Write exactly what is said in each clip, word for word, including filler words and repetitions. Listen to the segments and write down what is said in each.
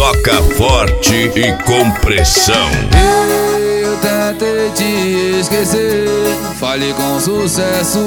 toca forte e com pressão. Eu tentei te esquecer, falei com sucesso.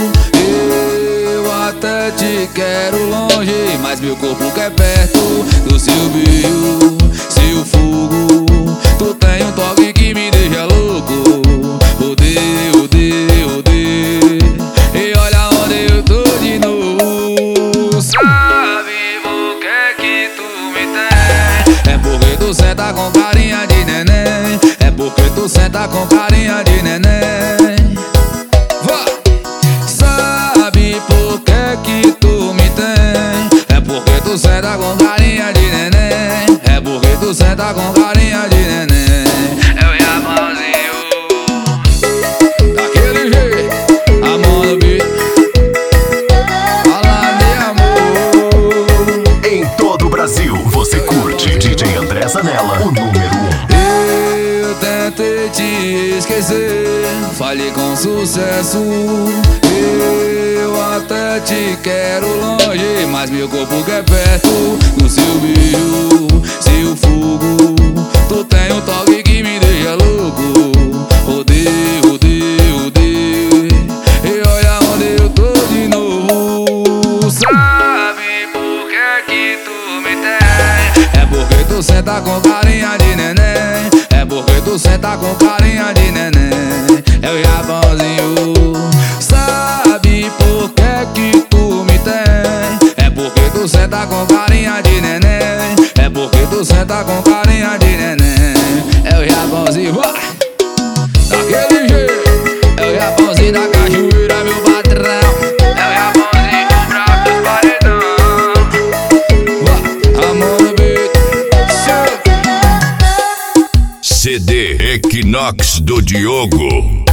Eu até te quero longe, mas meu corpo quer perto do seu beijo, seu fogo. Tu tem um toque que me deixa louco. Odeio, odeio, odeio. E olha onde eu tô de novo. Sabe por que que tu me tem? É porque tu senta com carinha de neném. É porque tu senta com carinha de neném. Vá! Sabe por que que tu me tem? É porque tu senta com carinha de neném. É porque tu senta com carinha de neném. Eu e a mãozinho daquele jeito, a mão no beat. Fala de amor. Em todo o Brasil, você curte D J André Zanella, o número um. Eu tentei te esquecer, falei com sucesso. Eu até te quero longe, mas meu corpo quer perto do seu beijo, seu fogo. Tu tem um toque que me deixa louco. Odeio, odeio, odeio. E olha onde eu tô de novo. Sabe por que que tu me tem? É porque tu senta com carinha de neném. É porque tu senta com carinha de neném. É o Japãozinho. Sabe por que que tu me tem? É porque tu senta com carinha de neném. É porque tu senta com carinha de neném. É o Japãozinho, vai! Daquele jeito. É o Japãozinho da cachoeira, meu patrão. É o Japãozinho do brabo dos paredão. Vai, amor no beat. C D Equinox do Diogo.